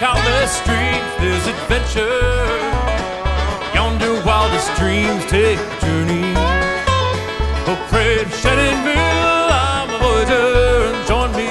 countless streams, there's adventure. Yonder wildest dreams take a journey. Oh, pray, Shenandoah.